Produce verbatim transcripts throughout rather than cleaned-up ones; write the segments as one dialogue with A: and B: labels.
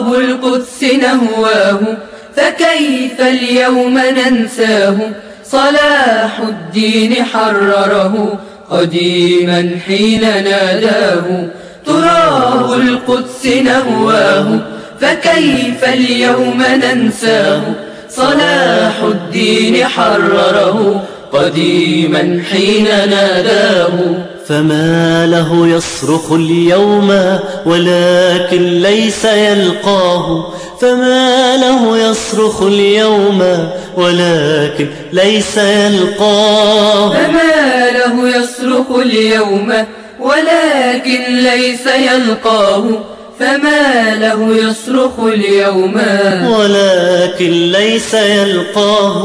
A: تراب القدس نهواه فكيف اليوم ننساه. صلاح الدين حرره قديما حين ناداه. تراب القدس نهواه فكيف اليوم ننساه. صلاح الدين حرره قديما حين ناداه.
B: فما له يصرخ اليوم ولكن ليس يلقاه. فما له يصرخ اليوم ولكن ليس يلقاه.
A: فما له يصرخ اليوم ولكن ليس يلقاه. فما له يصرخ اليوم
B: ولكن ليس يلقاه.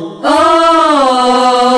A: آه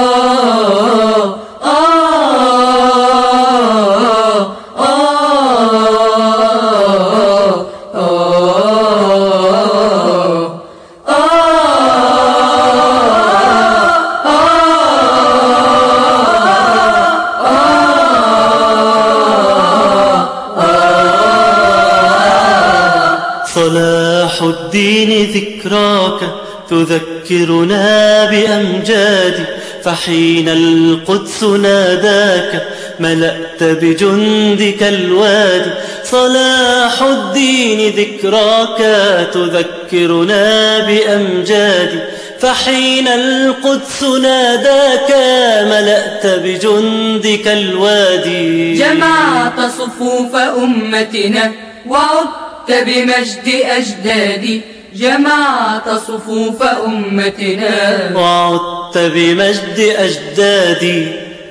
B: صلاح الدين ذكراك تذكرنا بأمجادي. فحين القدس ناداك ملأت بجندك الوادي. صلاح الدين ذكراك تذكرنا بأمجادي. فحين القدس ناداك ملأت بجندك الوادي.
A: جمعت صفوف أمتنا وعدت بمجد أجدادي. جمعت صفوف أمتنا
B: وعدت بمجد أجدادي.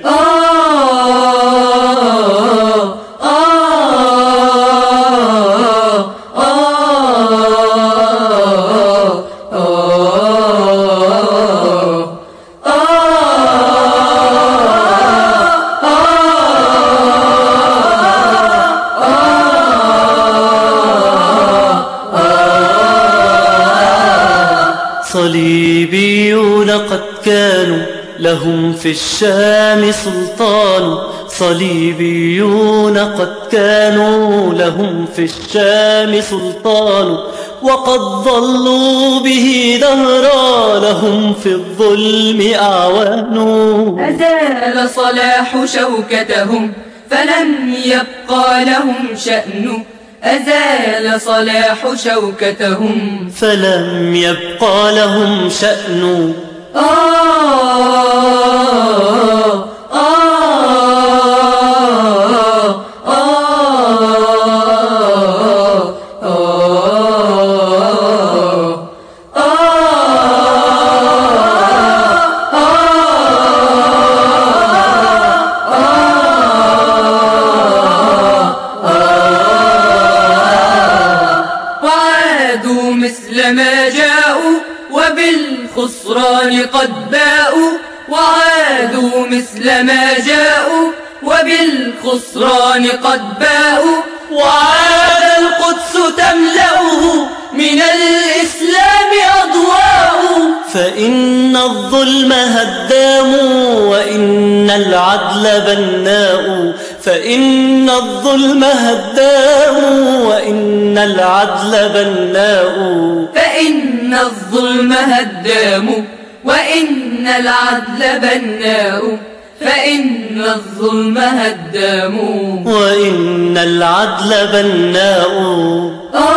A: آه
B: صليبيون قد كانوا لهم في الشام سلطان. صليبيون قد كانوا لهم في الشام سلطان. وقد ظلوا به دهرا لهم في الظلم أعوان.
A: أزال صلاح شوكتهم فلم يبقى لهم شأن. أزال صلاح شوكتهم
B: فلم يبقى لهم شأن.
A: آه مثل ما جاءوا وبالخسران قد باءوا. وعادوا مثل ما جاءوا وبالخسران قد باءوا. وعاد القدس تملأه من الإسلام أضواء.
B: فإن الظلم هدام وإن العدل بناء. فإن الظلم هدام وإن العدل بناء.
A: فإن الظلم هدام وإن العدل بناء. فإن الظلم هدام
B: وإن العدل بناء.